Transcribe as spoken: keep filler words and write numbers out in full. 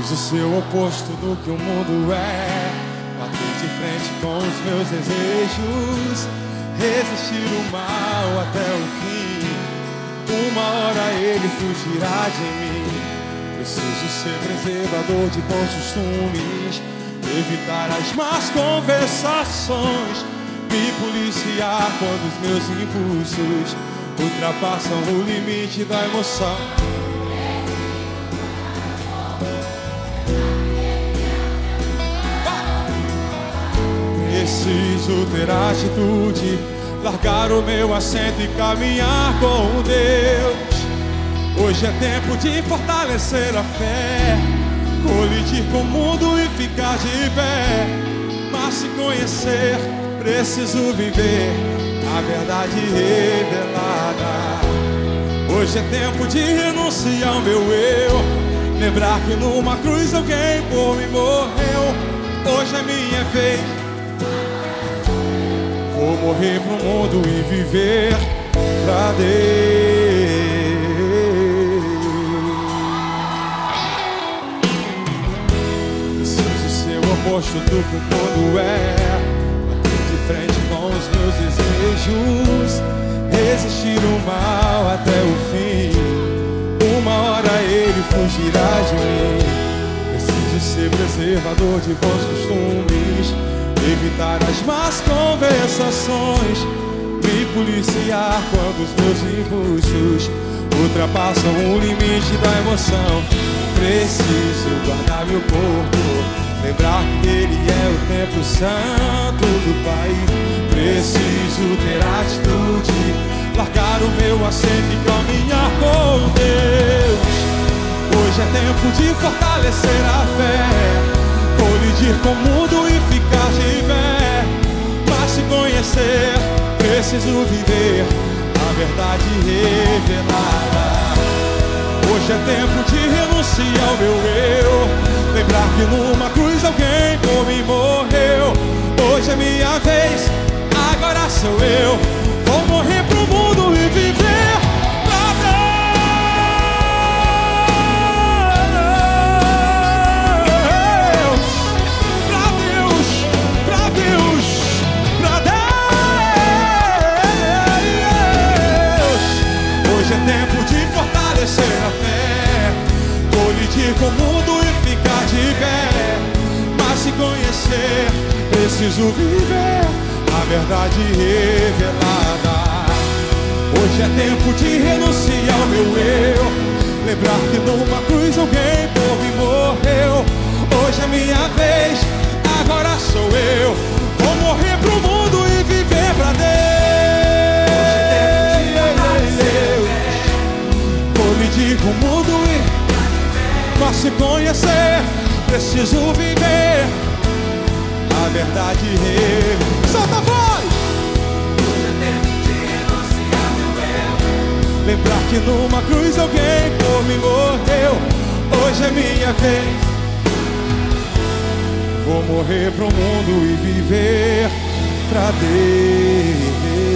Preciso ser o oposto do que o mundo é, bater de frente com os meus desejos, resistir o mal até o fim. Uma hora ele fugirá de mim. Preciso ser preservador de bons costumes, evitar as más conversações, me policiar quando os meus impulsos ultrapassam o limite da emoção. Preciso ter atitude, largar o meu assento e caminhar com Deus. Hoje é tempo de fortalecer a fé, colidir com o mundo e ficar de pé. Mas se conhecer, preciso viver a verdade revelada. Hoje é tempo de renunciar ao meu eu, lembrar que numa cruz alguém por mim morreu. Hoje é minha vez, vou morrer pro mundo e viver pra Deus. Preciso ser o oposto do que o mundo é, bater de frente com os meus desejos, resistir o mal até o fim. Uma hora ele fugirá de mim. Preciso ser preservador de bons costumes, evitar as más conversações, me policiar quando os meus impulsos ultrapassam o limite da emoção. Preciso guardar meu corpo, lembrar que ele é o templo santo do Pai. Preciso ter atitude, largar o meu assento e caminhar com Deus. Hoje é tempo de fortalecer a fé, colidir com o mundo e ficar de pé. Mas se conhecer, preciso viver a verdade revelada. Hoje é tempo de renunciar ao meu eu, lembrar que numa cruz alguém por mim morreu. Hoje é minha vez, agora sou eu, vou morrer pro mundo e viver pra Deus. Pra Deus, pra Deus, pra Deus. Hoje é tempo de fortalecer a fé, colidir com o mundo e ficar de pé. Mas se conhecer, preciso viver a verdade revelada. Hoje é tempo de renunciar ao meu eu, lembrar que numa cruz alguém por mim morreu. Hoje é minha vez, agora sou eu, vou morrer pro mundo e viver pra Deus. Colidir com o mundo e mas se conhecer, preciso viver a verdade revelada. Solta a voz! Hoje é tempo de renunciar meu eu, lembrar que numa cruz alguém por mim morreu. Hoje é minha vez, vou morrer pro mundo e viver pra Deus.